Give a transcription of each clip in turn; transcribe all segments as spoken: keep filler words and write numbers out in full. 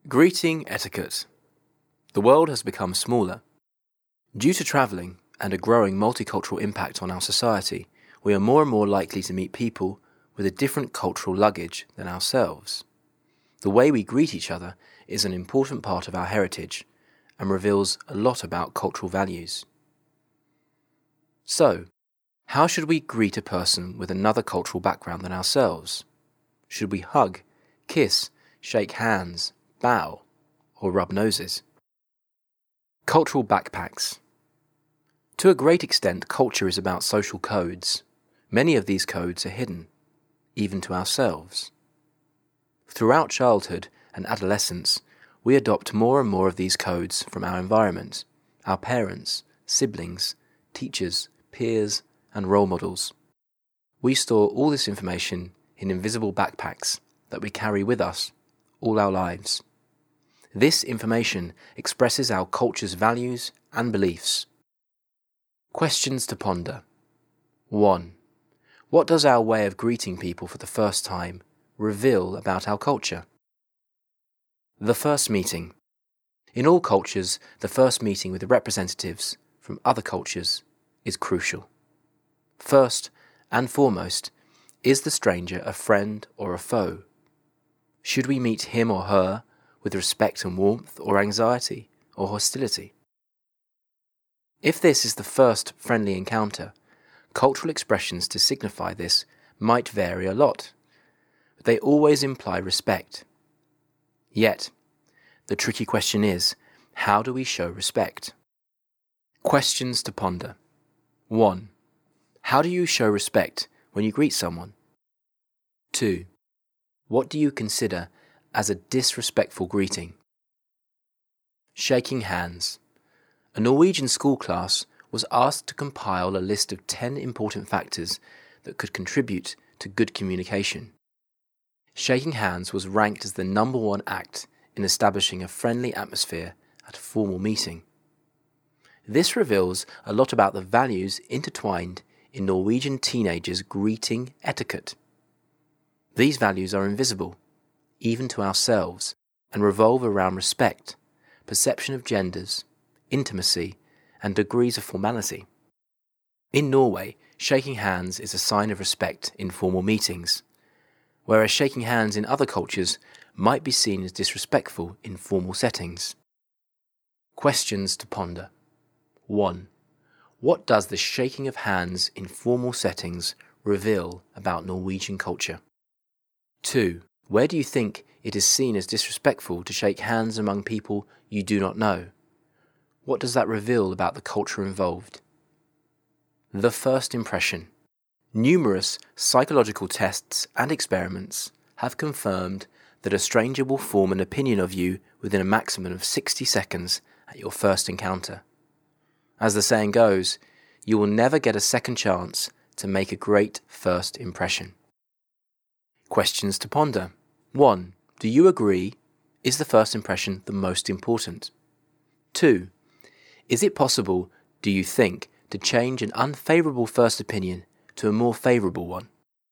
Greeting etiquette. The world has become smaller. Due to travelling and a growing multicultural impact on our society, we are more and more likely to meet people with a different cultural luggage than ourselves. The way we greet each other is an important part of our heritage and reveals a lot about cultural values. So, how should we greet a person with another cultural background than ourselves? Should we hug, kiss, shake hands, bow, or rub noses? Cultural backpacks. To a great extent, culture is about social codes. Many of these codes are hidden, even to ourselves. Throughout childhood and adolescence, we adopt more and more of these codes from our environment, our parents, siblings, teachers, peers, and role models. We store all this information in invisible backpacks that we carry with us all our lives. This information expresses our culture's values and beliefs. Questions to ponder. one. What does our way of greeting people for the first time reveal about our culture? The first meeting. In all cultures, the first meeting with representatives from other cultures is crucial. First and foremost, is the stranger a friend or a foe? Should we meet him or her with respect and warmth, or anxiety or hostility? If this is the first friendly encounter, cultural expressions to signify this might vary a lot, but they always imply respect. Yet, the tricky question is, how do we show respect? Questions to ponder. one. How do you show respect when you greet someone? two. What do you consider as a disrespectful greeting? Shaking hands. A Norwegian school class was asked to compile a list of ten important factors that could contribute to good communication. Shaking hands was ranked as the number one act in establishing a friendly atmosphere at a formal meeting. This reveals a lot about the values intertwined in Norwegian teenagers' greeting etiquette. These values are invisible, even to ourselves, and revolve around respect, perception of genders, intimacy, and degrees of formality. In Norway, shaking hands is a sign of respect in formal meetings, whereas shaking hands in other cultures might be seen as disrespectful in formal settings. Questions to ponder. one. What does the shaking of hands in formal settings reveal about Norwegian culture? two. Where do you think it is seen as disrespectful to shake hands among people you do not know? What does that reveal about the culture involved? The first impression. Numerous psychological tests and experiments have confirmed that a stranger will form an opinion of you within a maximum of sixty seconds at your first encounter. As the saying goes, you will never get a second chance to make a great first impression. Questions to ponder. one. Do you agree? Is the first impression the most important? two. Is it possible, do you think, to change an unfavourable first opinion to a more favourable one?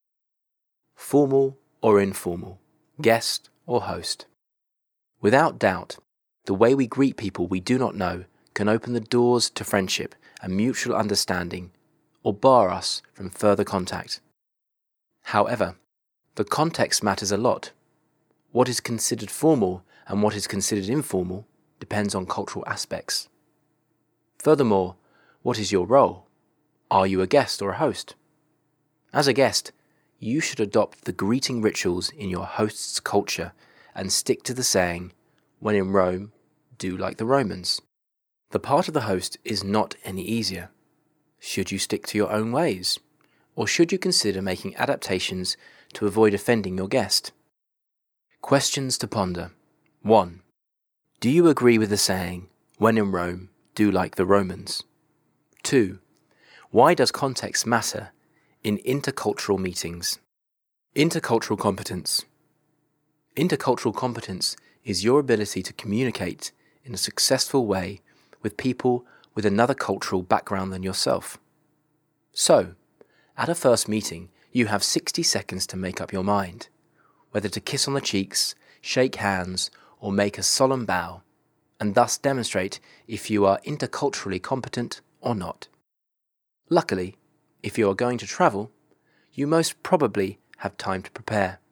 Formal or informal, guest or host? Without doubt, the way we greet people we do not know can open the doors to friendship and mutual understanding, or bar us from further contact. However, the context matters a lot. What is considered formal and what is considered informal depends on cultural aspects. Furthermore, what is your role? Are you a guest or a host? As a guest, you should adopt the greeting rituals in your host's culture and stick to the saying, when in Rome, do like the Romans. The part of the host is not any easier. Should you stick to your own ways? Or should you consider making adaptations to avoid offending your guest? Questions to ponder. one. Do you agree with the saying, when in Rome, do like the Romans? two. Why does context matter in intercultural meetings? Intercultural competence. Intercultural competence is your ability to communicate in a successful way with people with another cultural background than yourself. So, at a first meeting, you have sixty seconds to make up your mind, whether to kiss on the cheeks, shake hands, or make a solemn bow, and thus demonstrate if you are interculturally competent or not. Luckily, if you are going to travel, you most probably have time to prepare.